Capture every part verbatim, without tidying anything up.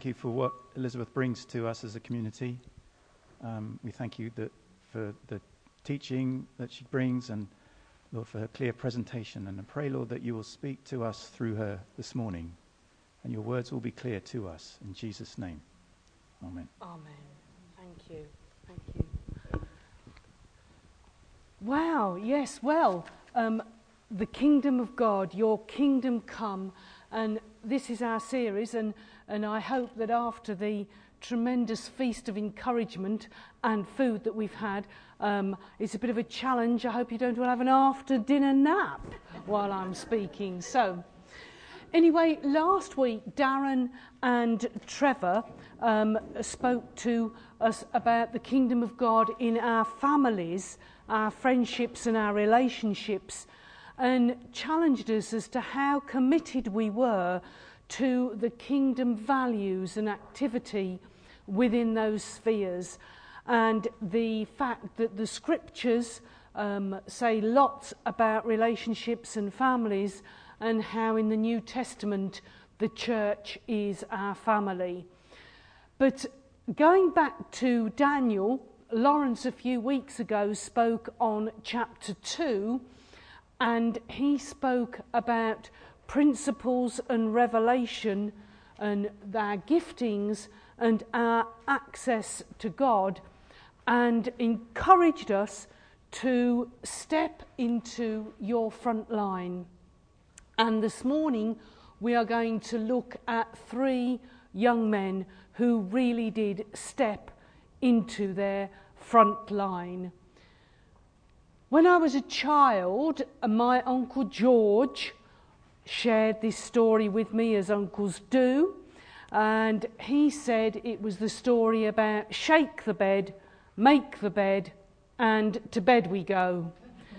you for what Elizabeth brings to us as a community. Um, we thank you that for the teaching that she brings, and Lord, for her clear presentation. And I pray, Lord, that you will speak to us through her this morning, and your words will be clear to us. In Jesus' name, amen. Amen. Thank you. Thank you. Wow, yes, well, um, the kingdom of God, your kingdom come, and this is our series, and, and I hope that after the tremendous feast of encouragement and food that we've had, um, it's a bit of a challenge. I hope you don't all have an after-dinner nap while I'm speaking. So, anyway, last week Darren and Trevor um, spoke to us about the kingdom of God in our families, our friendships and our relationships, and challenged us as to how committed we were to the kingdom values and activity within those spheres, and the fact that the scriptures um, say lots about relationships and families, and how in the New Testament the church is our family. But going back to Daniel, Lawrence a few weeks ago spoke on chapter two, and he spoke about principles and revelation and their giftings and our access to God, and encouraged us to step into your front line. And this morning we are going to look at three young men who really did step into their front line. When I was a child, my Uncle George shared this story with me, as uncles do, and he said it was the story about shake the bed, make the bed, and to bed we go.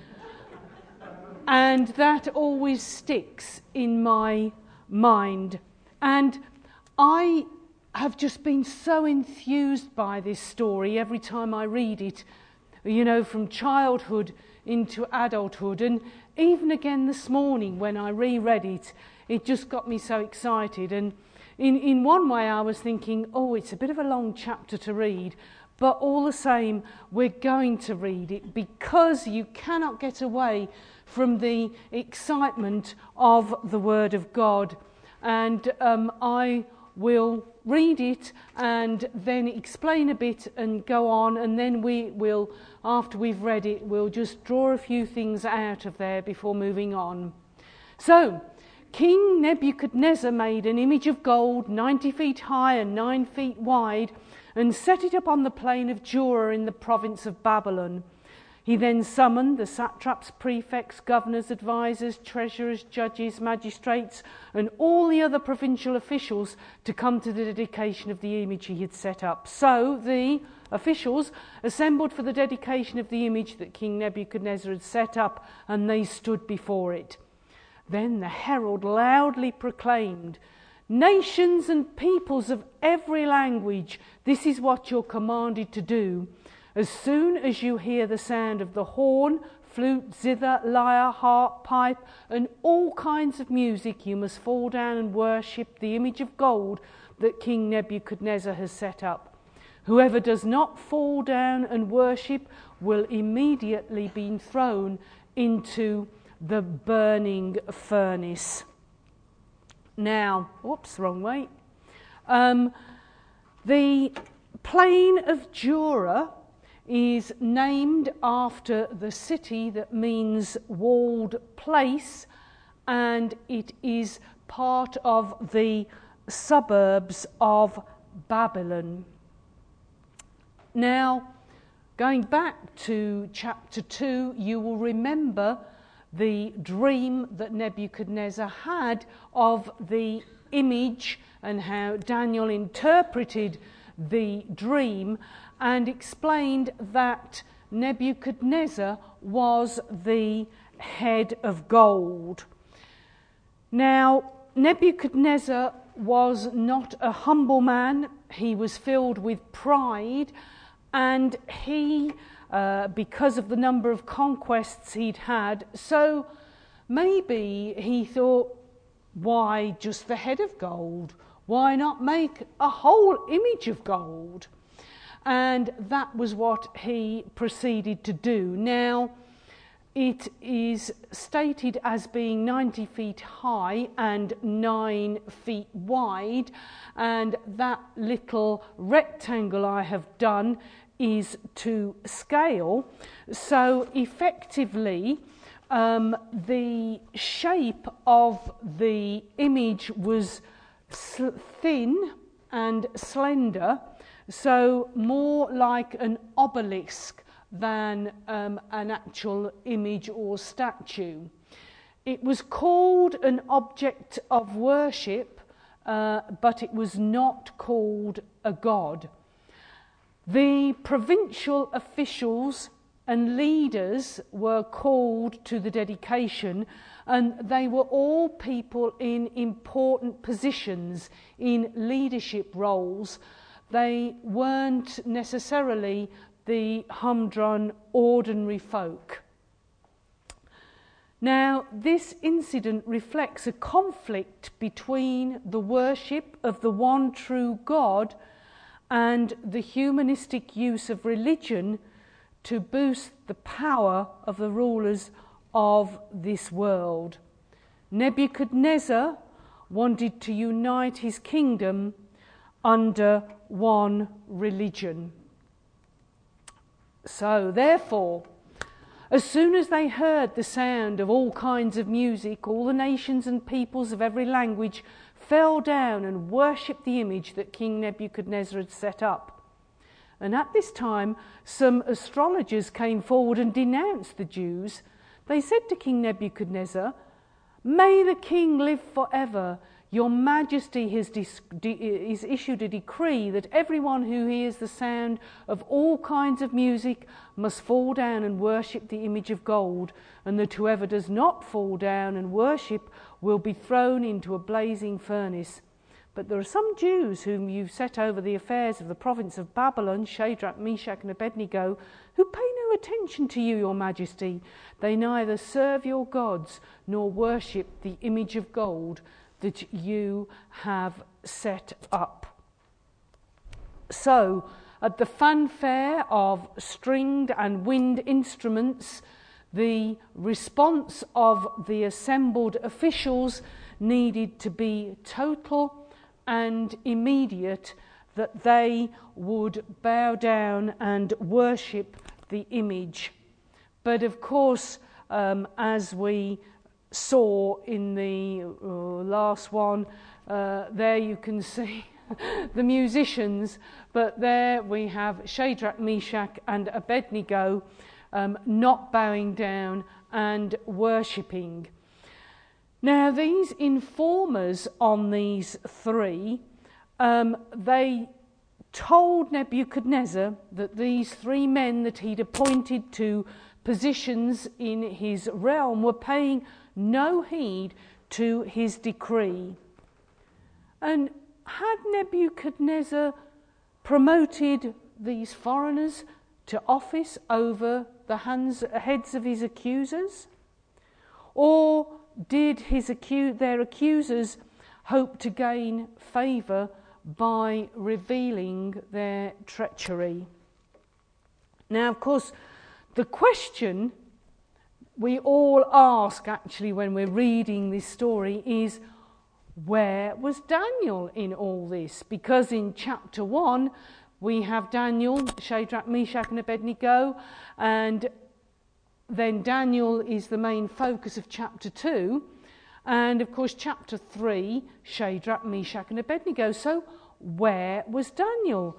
And that always sticks in my mind. And I have just been so enthused by this story every time I read it, you know, from childhood into adulthood. And even again this morning when I reread it, it just got me so excited. And in, in one way I was thinking, oh, it's a bit of a long chapter to read, but all the same, we're going to read it because you cannot get away from the excitement of the Word of God. And um, I will read it and then explain a bit and go on, and then we will, after we've read it, we'll just draw a few things out of there before moving on. So, King Nebuchadnezzar made an image of gold ninety feet high and nine feet wide, and set it up on the plain of Dura in the province of Babylon. He then summoned the satraps, prefects, governors, advisors, treasurers, judges, magistrates, and all the other provincial officials to come to the dedication of the image he had set up. So the officials assembled for the dedication of the image that King Nebuchadnezzar had set up, and they stood before it. Then the herald loudly proclaimed, "Nations and peoples of every language, this is what you're commanded to do. As soon as you hear the sound of the horn, flute, zither, lyre, harp, pipe, and all kinds of music, you must fall down and worship the image of gold that King Nebuchadnezzar has set up. Whoever does not fall down and worship will immediately be thrown into the burning furnace." Now, whoops, wrong way. Um, the plain of Dura is named after the city that means walled place, and it is part of the suburbs of Babylon. Now, going back to chapter two, you will remember the dream that Nebuchadnezzar had of the image and how Daniel interpreted the dream and explained that Nebuchadnezzar was the head of gold. Now, Nebuchadnezzar was not a humble man. He was filled with pride, and he, uh, because of the number of conquests he'd had, so maybe he thought, why just the head of gold? Why not make a whole image of gold? And that was what he proceeded to do. Now, it is stated as being ninety feet high and nine feet wide, and that little rectangle I have done is to scale. So effectively, um, the shape of the image was thin and slender, so more like an obelisk than um, an actual image or statue. It was called an object of worship, uh, but it was not called a god. The provincial officials and leaders were called to the dedication, and they were all people in important positions, in leadership roles. They weren't necessarily the humdrum ordinary folk. Now, this incident reflects a conflict between the worship of the one true God and the humanistic use of religion to boost the power of the rulers of this world. Nebuchadnezzar wanted to unite his kingdom under one religion. So, therefore, as soon as they heard the sound of all kinds of music, all the nations and peoples of every language fell down and worshipped the image that King Nebuchadnezzar had set up. And at this time, some astrologers came forward and denounced the Jews. They said to King Nebuchadnezzar, "May the king live forever. Your Majesty has, dis- de- has issued a decree that everyone who hears the sound of all kinds of music must fall down and worship the image of gold, and that whoever does not fall down and worship will be thrown into a blazing furnace. But there are some Jews whom you've set over the affairs of the province of Babylon, Shadrach, Meshach and Abednego, who pay no attention to you, your Majesty. They neither serve your gods nor worship the image of gold that you have set up." So, at the fanfare of stringed and wind instruments, the response of the assembled officials needed to be total and immediate, that they would bow down and worship the image. But of course, um, as we saw in the uh, last one, uh, there you can see the musicians, but there we have Shadrach, Meshach and Abednego um, not bowing down and worshipping. Now, these informers on these three, um, they told Nebuchadnezzar that these three men that he'd appointed to positions in his realm were paying no heed to his decree. And had Nebuchadnezzar promoted these foreigners to office over the hands, heads of his accusers? Or did his acu- their accusers hope to gain favour by revealing their treachery? Now, of course, the question we all ask actually when we're reading this story is, where was Daniel in all this? Because in chapter one we have Daniel, Shadrach, Meshach and Abednego, and then Daniel is the main focus of chapter two, and of course chapter three, Shadrach, Meshach and Abednego. So where was Daniel?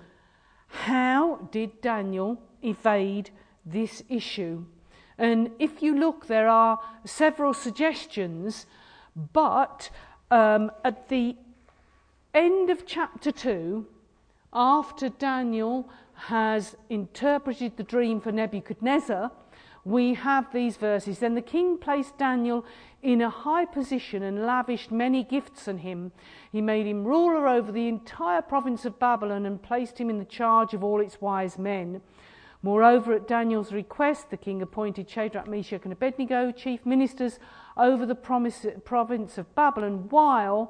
How did Daniel evade this issue? And if you look, there are several suggestions, but um, at the end of chapter two, after Daniel has interpreted the dream for Nebuchadnezzar, we have these verses. Then the king placed Daniel in a high position and lavished many gifts on him. He made him ruler over the entire province of Babylon and placed him in the charge of all its wise men. Moreover, at Daniel's request, the king appointed Shadrach, Meshach and Abednego chief ministers over the province of Babylon, while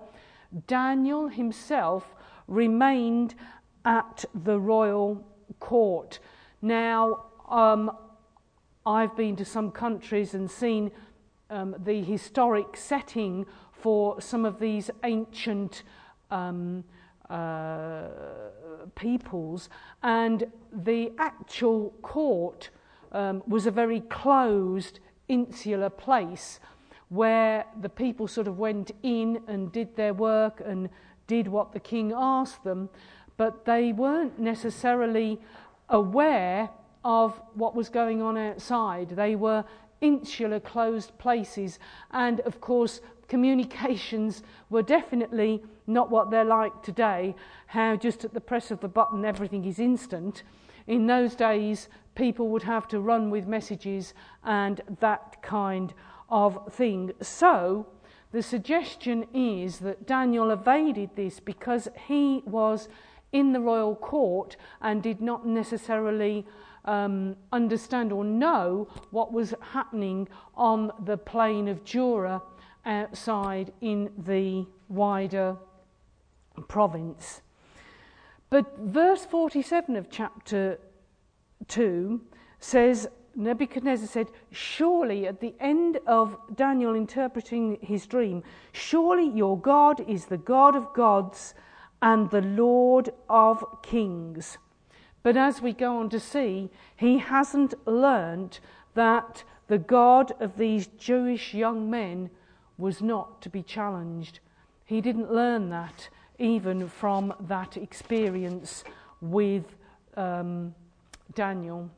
Daniel himself remained at the royal court. Now, um, I've been to some countries and seen um, the historic setting for some of these ancient um, uh, peoples, and the actual court um, was a very closed, insular place where the people sort of went in and did their work and did what the king asked them, but they weren't necessarily aware of what was going on outside. They were insular, closed places, and of course communications were definitely not what they're like today, how just at the press of the button everything is instant. In those days, people would have to run with messages and that kind of thing. So the suggestion is that Daniel evaded this because he was in the royal court and did not necessarily um, understand or know what was happening on the plain of Dura outside in the wider province. But verse forty-seven of chapter two says, Nebuchadnezzar said, surely at the end of Daniel interpreting his dream, surely your God is the God of gods and the Lord of kings. But as we go on to see, he hasn't learnt that the God of these Jewish young men was not to be challenged. He didn't learn that even from that experience with um, Daniel.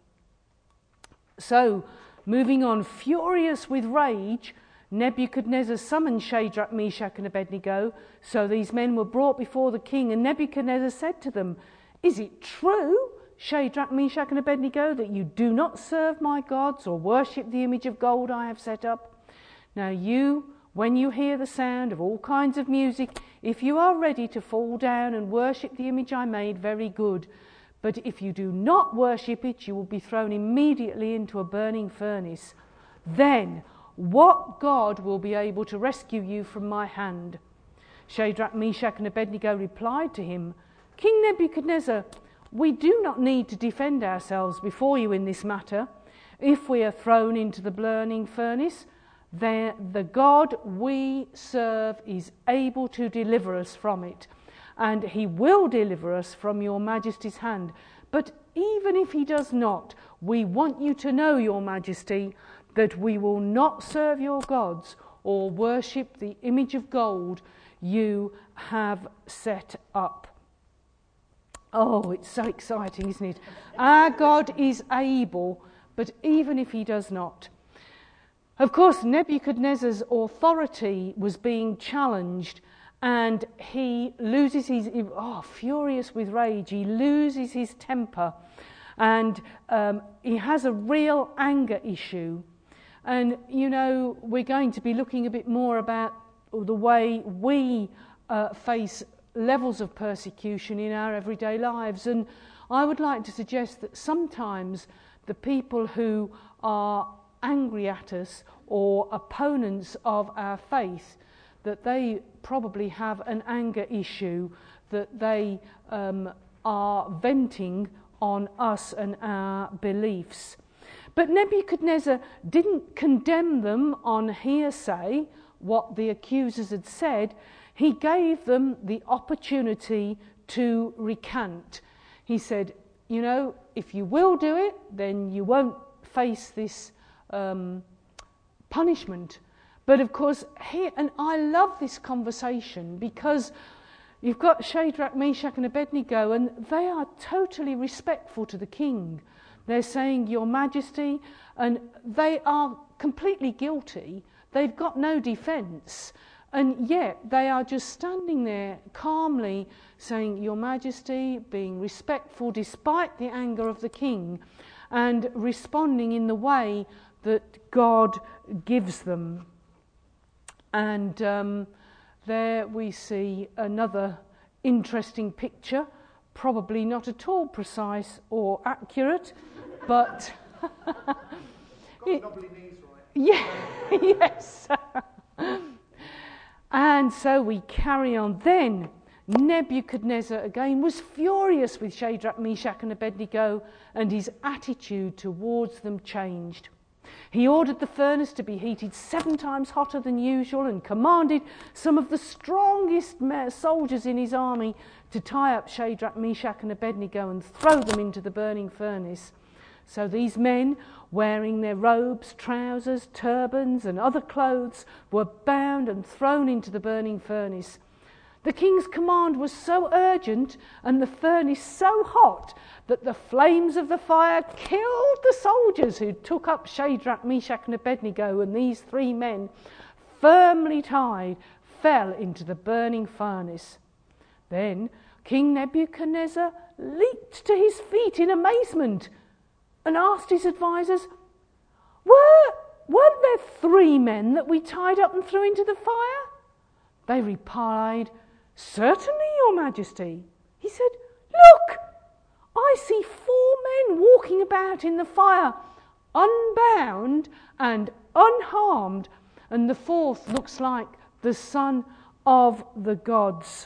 So, moving on, furious with rage, Nebuchadnezzar summoned Shadrach, Meshach and Abednego. So these men were brought before the king, and Nebuchadnezzar said to them, is it true, Shadrach, Meshach and Abednego, that you do not serve my gods or worship the image of gold I have set up? Now you, when you hear the sound of all kinds of music, if you are ready to fall down and worship the image I made, very good. But if you do not worship it, you will be thrown immediately into a burning furnace. Then what God will be able to rescue you from my hand? Shadrach, Meshach and Abednego replied to him, King Nebuchadnezzar, we do not need to defend ourselves before you in this matter. If we are thrown into the burning furnace, then the God we serve is able to deliver us from it, and he will deliver us from your majesty's hand. But even if he does not, we want you to know, your majesty, that we will not serve your gods or worship the image of gold you have set up. Oh, it's so exciting, isn't it? Our God is able, but even if he does not. Of course, Nebuchadnezzar's authority was being challenged, and he loses his, oh, furious with rage, he loses his temper, and um, he has a real anger issue. And, you know, we're going to be looking a bit more about the way we uh, face levels of persecution in our everyday lives. And I would like to suggest that sometimes the people who are angry at us or opponents of our faith, that they probably have an anger issue that they um, are venting on us and our beliefs. But Nebuchadnezzar didn't condemn them on hearsay, what the accusers had said. He gave them the opportunity to recant. He said, you know, if you will do it, then you won't face this um, punishment. But of course, here, and I love this conversation because you've got Shadrach, Meshach and Abednego, and they are totally respectful to the king. They're saying, Your Majesty, and they are completely guilty. They've got no defence. And yet they are just standing there calmly saying, Your Majesty, being respectful despite the anger of the king, and responding in the way that God gives them. And um, there we see another interesting picture, probably not at all precise or accurate, but Got the knobbly knees right. yeah, yes. And so we carry on. Then Nebuchadnezzar again was furious with Shadrach, Meshach and Abednego, and his attitude towards them changed. He ordered the furnace to be heated seven times hotter than usual and commanded some of the strongest soldiers in his army to tie up Shadrach, Meshach and Abednego and throw them into the burning furnace. So these men, wearing their robes, trousers, turbans and other clothes, were bound and thrown into the burning furnace. The king's command was so urgent and the furnace so hot that the flames of the fire killed the soldiers who took up Shadrach, Meshach and Abednego, and these three men, firmly tied, fell into the burning furnace. Then King Nebuchadnezzar leaped to his feet in amazement and asked his advisors, Were, weren't there three men that we tied up and threw into the fire? They replied, Certainly, Your Majesty. He said, Look, I see four men walking about in the fire, unbound and unharmed, and the fourth looks like the son of the gods.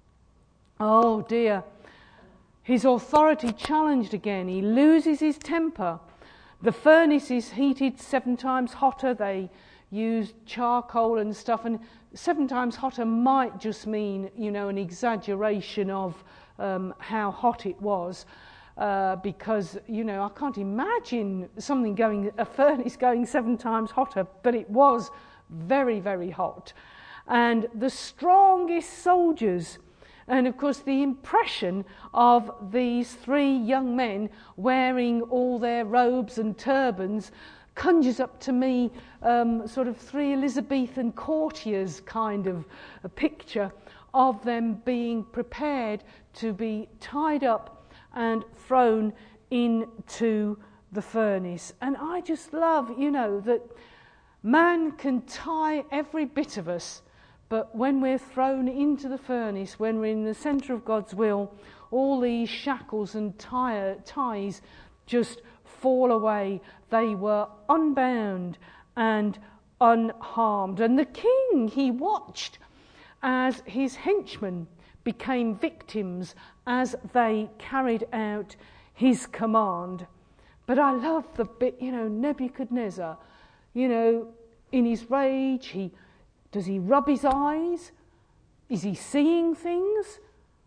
Oh dear. His authority challenged again. He loses his temper. The furnace is heated seven times hotter. They use charcoal and stuff, and seven times hotter might just mean, you know, an exaggeration of um, how hot it was, uh, because, you know, I can't imagine something going, a furnace going seven times hotter, but it was very, very hot. And the strongest soldiers, and of course the impression of these three young men wearing all their robes and turbans conjures up to me um, sort of three Elizabethan courtiers kind of a picture of them being prepared to be tied up and thrown into the furnace. And I just love, you know, that man can tie every bit of us, but when we're thrown into the furnace, when we're in the centre of God's will, all these shackles and tie, ties just fall away. They were unbound and unharmed. And the king, he watched as his henchmen became victims as they carried out his command. But I love the bit, you know, Nebuchadnezzar, you know, in his rage, he does he rub his eyes? Is he seeing things?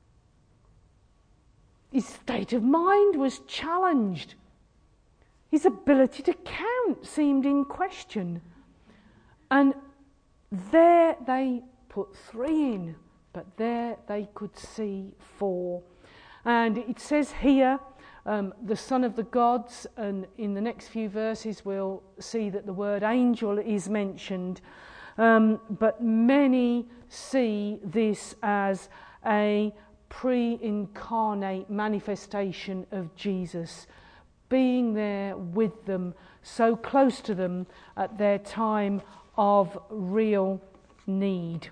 His state of mind was challenged. His ability to count seemed in question. And there they put three in, but there they could see four. And it says here, um, the son of the gods, and in the next few verses we'll see that the word angel is mentioned. Um, but many see this as a pre-incarnate manifestation of Jesus, being there with them, so close to them at their time of real need.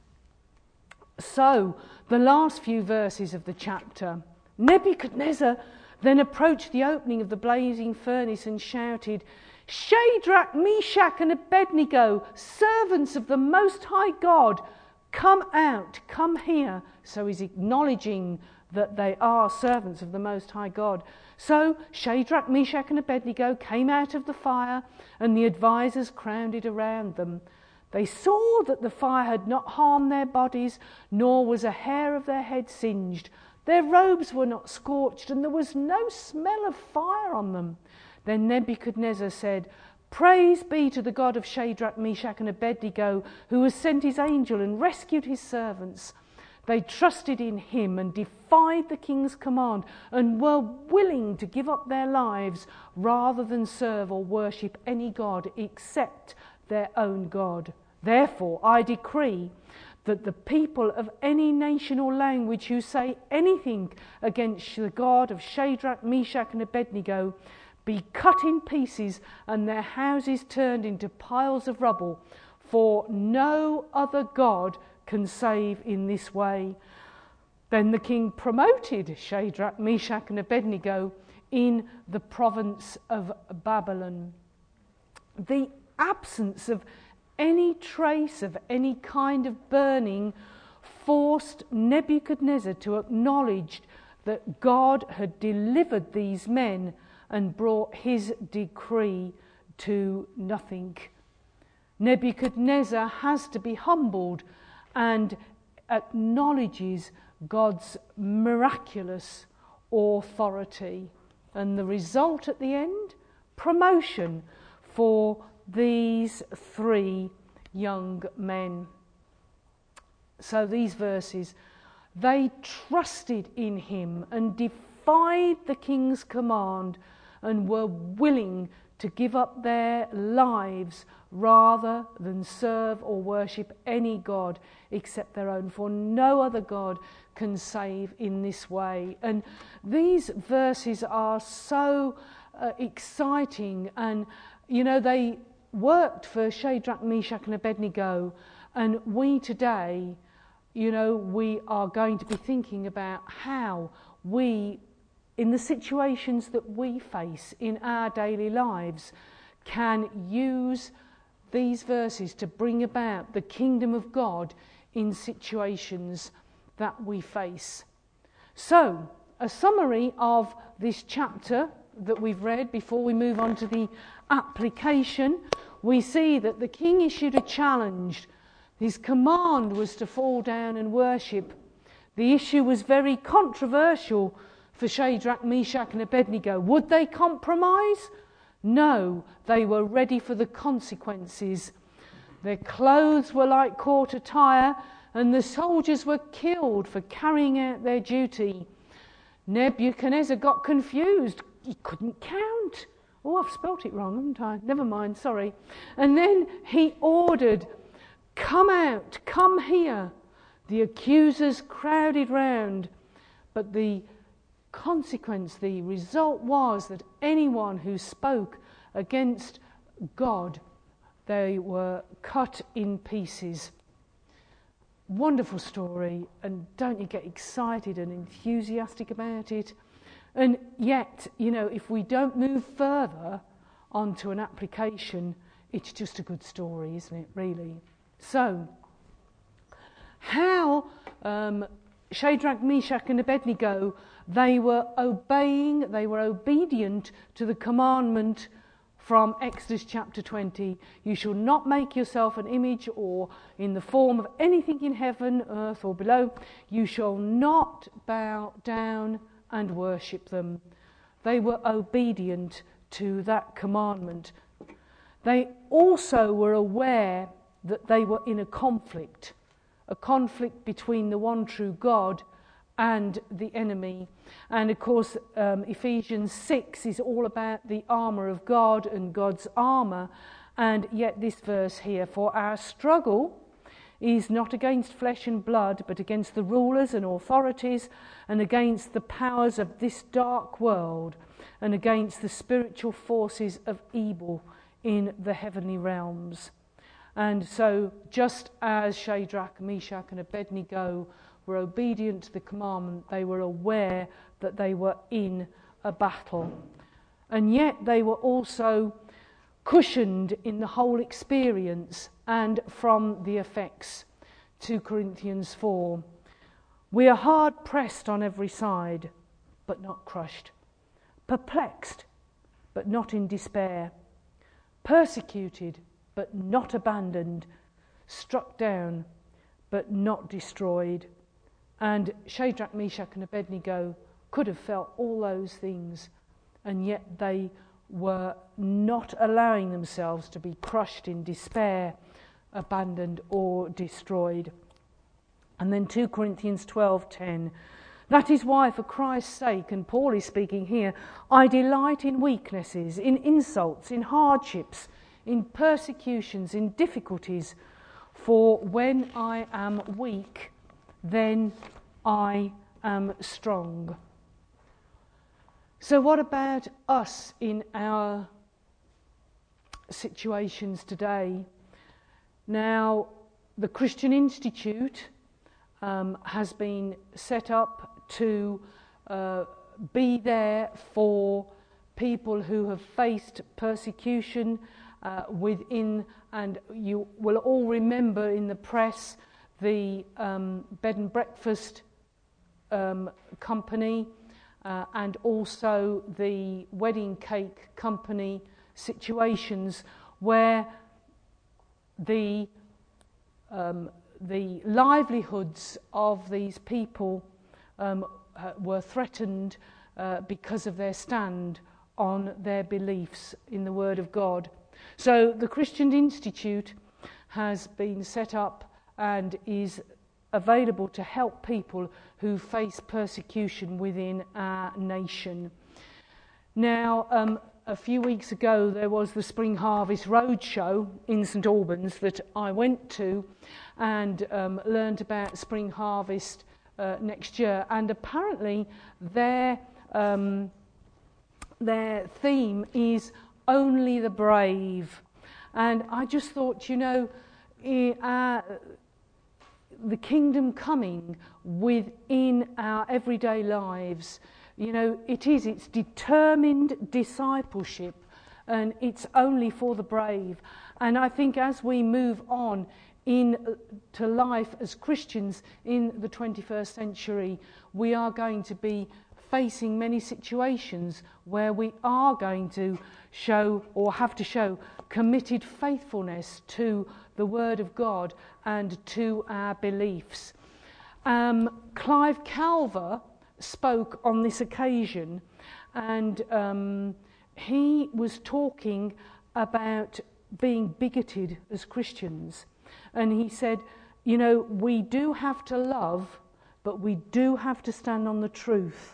So, the last few verses of the chapter, Nebuchadnezzar then approached the opening of the blazing furnace and shouted, Shadrach, Meshach and Abednego, servants of the Most High God, come out, come here. So he's acknowledging that they are servants of the Most High God. So Shadrach, Meshach and Abednego came out of the fire, and the advisors crowded around them. They saw that the fire had not harmed their bodies, nor was a hair of their head singed. Their robes were not scorched, and there was no smell of fire on them. Then Nebuchadnezzar said, Praise be to the God of Shadrach, Meshach and Abednego, who has sent his angel and rescued his servants. They trusted in him and defied the king's command and were willing to give up their lives rather than serve or worship any god except their own God. Therefore, I decree that the people of any nation or language who say anything against the God of Shadrach, Meshach and Abednego be cut in pieces and their houses turned into piles of rubble, for no other God can save in this way. Then the king promoted Shadrach, Meshach and Abednego in the province of Babylon. The absence of any trace of any kind of burning forced Nebuchadnezzar to acknowledge that God had delivered these men and brought his decree to nothing. Nebuchadnezzar has to be humbled and acknowledges God's miraculous authority. And the result at the end? Promotion for these three young men. So these verses, they trusted in him and defied the king's command and were willing to give up their lives rather than serve or worship any god except their own, for no other god can save in this way. And these verses are so uh, exciting, and you know, they worked for Shadrach, Meshach and Abednego, and we today, you know, we are going to be thinking about how we, in the situations that we face in our daily lives, can use these verses to bring about the kingdom of God in situations that we face. So, a summary of this chapter that we've read before we move on to the application. We see that the king issued a challenge. His command was to fall down and worship. The issue was very controversial for Shadrach, Meshach and Abednego. Would they compromise? No, they were ready for the consequences. Their clothes were like court attire, and the soldiers were killed for carrying out their duty. Nebuchadnezzar got confused. He couldn't count. Oh, I've spelt it wrong, haven't I? Never mind, sorry. And then he ordered, "Come out, come here." The accusers crowded round, but the consequence, the result was that anyone who spoke against God, they were cut in pieces. Wonderful story, and don't you get excited and enthusiastic about it? And yet, you know, if we don't move further onto an application, it's just a good story, isn't it, really? So, how um, Shadrach, Meshach and Abednego, they were obeying, they were obedient to the commandment from Exodus chapter twenty. You shall not make yourself an image or in the form of anything in heaven, earth or below. You shall not bow down and worship them. They were obedient to that commandment. They also were aware that they were in a conflict, a conflict between the one true God and the enemy. And of course, um, Ephesians six is all about the armour of God and God's armour. And yet this verse here, "For our struggle is not against flesh and blood, but against the rulers and authorities, and against the powers of this dark world, and against the spiritual forces of evil in the heavenly realms." And so, just as Shadrach, Meshach and Abednego were obedient to the commandment, they were aware that they were in a battle. And yet they were also cushioned in the whole experience and from the effects. Second Corinthians four. "We are hard pressed on every side, but not crushed. Perplexed, but not in despair. Persecuted, but not abandoned. Struck down, but not destroyed." And Shadrach, Meshach and Abednego could have felt all those things, and yet they were not allowing themselves to be crushed in despair, abandoned or destroyed. And then Second Corinthians twelve ten. "That is why, for Christ's sake," and Paul is speaking here, "I delight in weaknesses, in insults, in hardships, in persecutions, in difficulties. For when I am weak, then I am strong." So what about us in our situations today? Now, the Christian Institute um, has been set up to uh, be there for people who have faced persecution uh, within, and you will all remember in the press the um, bed and breakfast um, company uh, and also the wedding cake company situations where the um, the livelihoods of these people um, uh, were threatened uh, because of their stand on their beliefs in the Word of God. So the Christian Institute has been set up and is available to help people who face persecution within our nation. Now, um, a few weeks ago there was the Spring Harvest Roadshow in St Albans that I went to and um, learned about Spring Harvest uh, next year, and apparently their um, their theme is Only the Brave. And I just thought, you know, uh, the kingdom coming within our everyday lives, you know, it is, it's determined discipleship, and it's only for the brave. And I think as we move on in to life as Christians in the twenty-first century, we are going to be facing many situations where we are going to show or have to show committed faithfulness to the Word of God and to our beliefs. Um, Clive Calver spoke on this occasion, and um, he was talking about being bigoted as Christians. And he said, you know, we do have to love, but we do have to stand on the truth.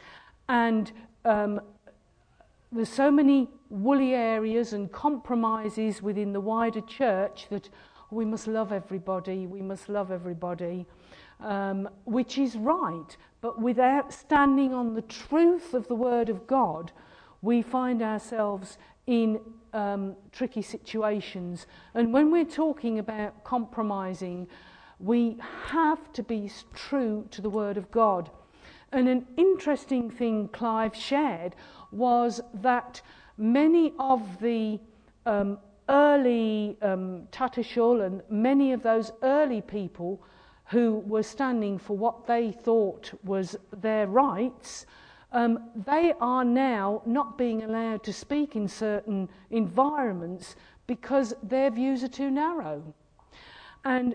And um, there's so many woolly areas and compromises within the wider church that we must love everybody, we must love everybody, um, which is right. But without standing on the truth of the Word of God, we find ourselves in um, tricky situations. And when we're talking about compromising, we have to be true to the Word of God. And an interesting thing Clive shared was that many of the um, early um, Tatishul and many of those early people who were standing for what they thought was their rights, um, they are now not being allowed to speak in certain environments because their views are too narrow. And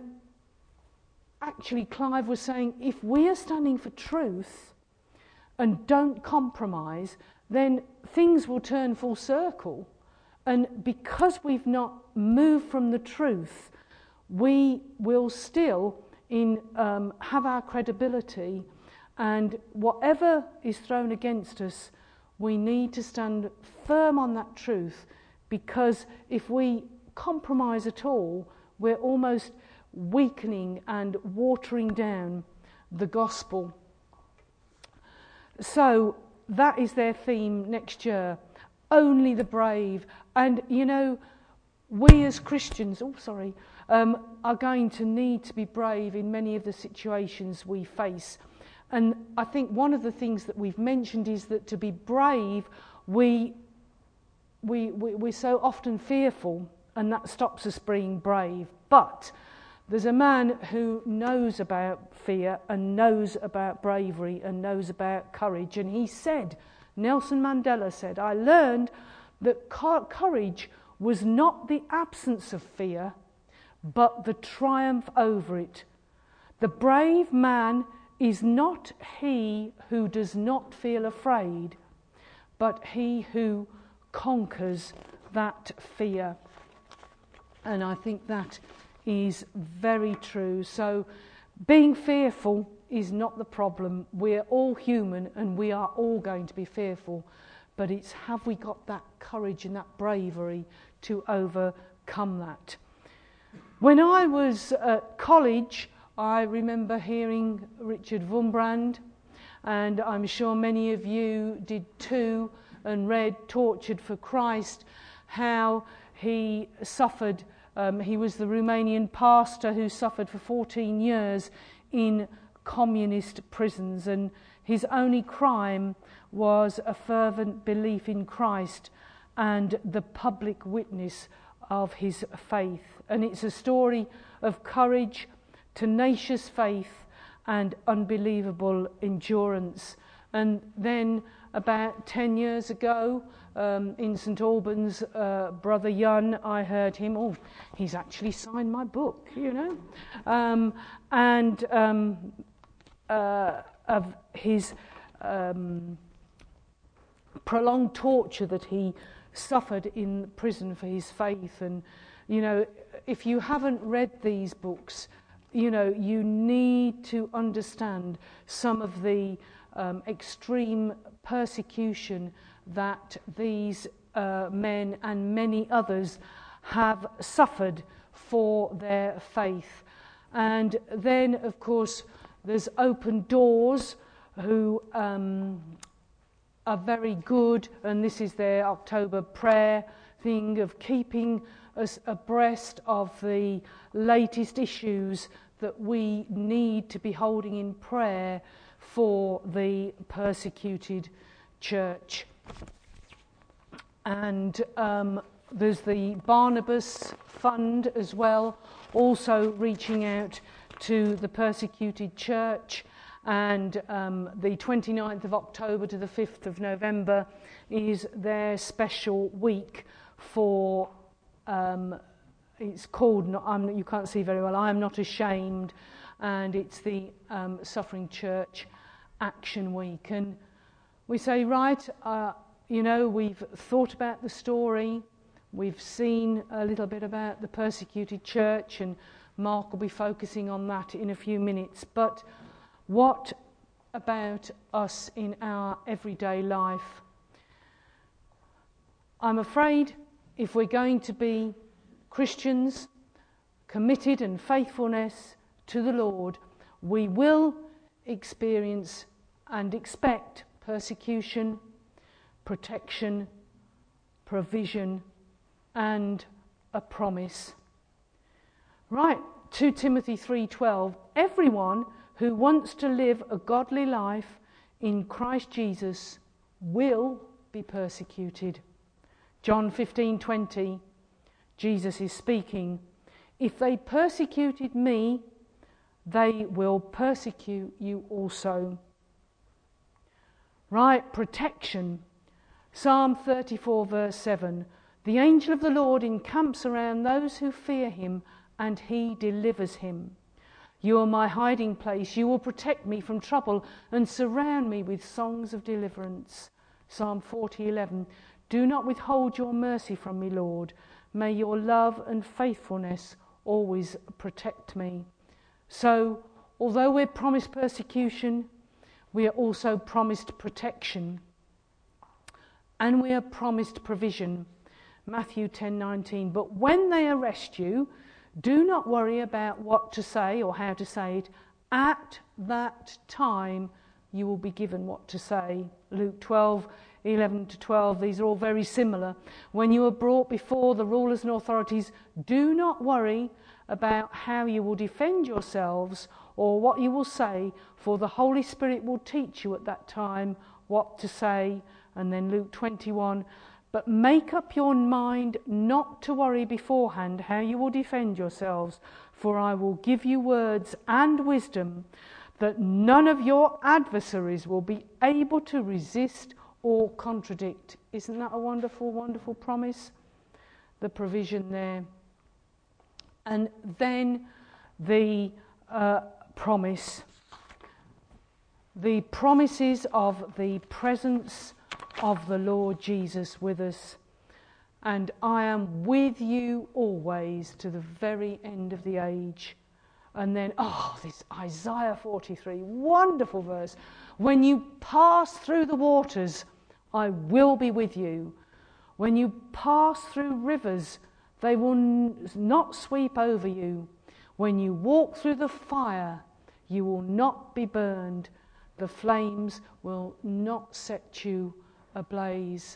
actually, Clive was saying, if we are standing for truth and don't compromise, then things will turn full circle. And because we've not moved from the truth, we will still in um, have our credibility, and whatever is thrown against us, we need to stand firm on that truth, because if we compromise at all, we're almost weakening and watering down the gospel. So that is their theme next year, only the brave. And you know, we as Christians, oh sorry, um, are going to need to be brave in many of the situations we face. And I think one of the things that we've mentioned is that to be brave, we, we, we we're so often fearful, and that stops us being brave. But there's a man who knows about fear and knows about bravery and knows about courage. And he said, Nelson Mandela said, I learned that courage was not the absence of fear, but the triumph over it. The brave man is not he who does not feel afraid, but he who conquers that fear. And I think that is very true. So being fearful is not the problem. We're all human and we are all going to be fearful, but it's have we got that courage and that bravery to overcome that. When I was at college, I remember hearing Richard Wurmbrand, and I'm sure many of you did too, and read Tortured for Christ, how he suffered. Um, he was the Romanian pastor who suffered for fourteen years in communist prisons, and his only crime was a fervent belief in Christ and the public witness of his faith. And it's a story of courage, tenacious faith, and unbelievable endurance. And then about ten years ago, um, in St Albans, uh, Brother Yun, I heard him, oh, he's actually signed my book, you know, um, and um, uh, of his um, prolonged torture that he suffered in prison for his faith. And, you know, if you haven't read these books, you know, you need to understand some of the um, extreme persecution that these uh, men and many others have suffered for their faith. And then, of course, there's Open Doors, who um, are very good, and this is their October prayer thing of keeping us abreast of the latest issues that we need to be holding in prayer for the persecuted church. And um, there's the Barnabas Fund as well, also reaching out to the persecuted church. And um, the twenty-ninth of October to the fifth of November is their special week for, um, it's called, not, I'm, you can't see very well, I Am Not Ashamed, and it's the um, Suffering Church Action Week. And we say, right, uh, you know, we've thought about the story, we've seen a little bit about the persecuted church, and Mark will be focusing on that in a few minutes, but what about us in our everyday life? I'm afraid if we're going to be Christians, committed and faithfulness to the Lord, we will experience and expect persecution, protection, provision, and a promise. Right, Second Timothy three twelve, everyone who wants to live a godly life in Christ Jesus will be persecuted. John fifteen twenty, Jesus is speaking, if they persecuted me, they will persecute you also. Right, protection. Psalm thirty-four verse seven, the angel of the Lord encamps around those who fear him, and he delivers him. You are my hiding place. You will protect me from trouble and surround me with songs of deliverance. Psalm forty eleven, do not withhold your mercy from me, Lord. May your love and faithfulness always protect me. So, although we're promised persecution, we are also promised protection. And we are promised provision. Matthew ten nineteen, but when they arrest you, do not worry about what to say or how to say it. At that time, you will be given what to say. Luke twelve eleven to twelve, these are all very similar. When you are brought before the rulers and authorities, do not worry about how you will defend yourselves or what you will say, for the Holy Spirit will teach you at that time what to say. And then Luke twenty-one, but make up your mind not to worry beforehand how you will defend yourselves, for I will give you words and wisdom that none of your adversaries will be able to resist or contradict. Isn't that a wonderful, wonderful promise? The provision there. And then the uh, promise. The promises of the presence of the Lord Jesus with us. And I am with you always to the very end of the age. And then, oh, this Isaiah forty-three, wonderful verse. When you pass through the waters, I will be with you. When you pass through rivers, they will n- not sweep over you. When you walk through the fire, you will not be burned. The flames will not set you ablaze.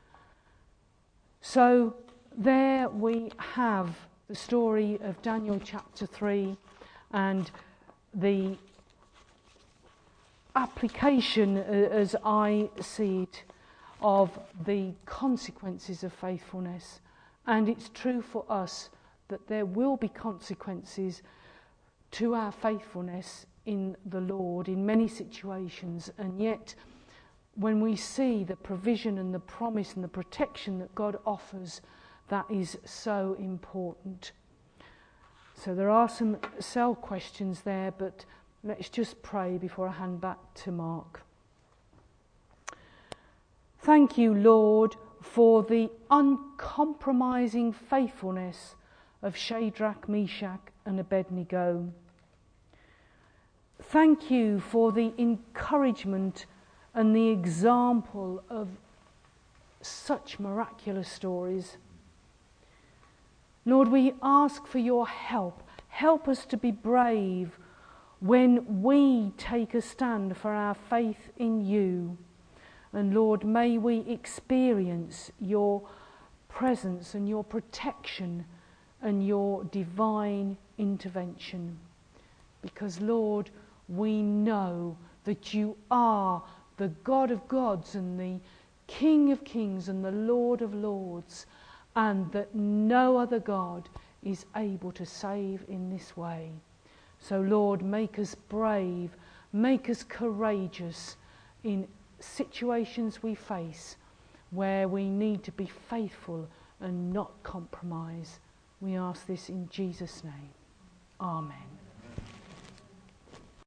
So there we have the story of Daniel chapter three and the application, as I see it, of the consequences of faithfulness And it's true for us that there will be consequences to our faithfulness in the Lord in many situations, and yet when we see the provision and the promise and the protection that God offers, that is so important. So there are some cell questions there, but let's just pray before I hand back to Mark. Thank you, Lord, for the uncompromising faithfulness of Shadrach, Meshach and Abednego. Thank you for the encouragement and the example of such miraculous stories. Lord, we ask for your help. Help us to be brave when we take a stand for our faith in you. And Lord, may we experience your presence and your protection and your divine intervention. Because, Lord, we know that you are the God of gods and the King of kings and the Lord of lords, and that no other God is able to save in this way. So, Lord, make us brave, make us courageous in situations we face where we need to be faithful and not compromise. We ask this in Jesus' name. Amen.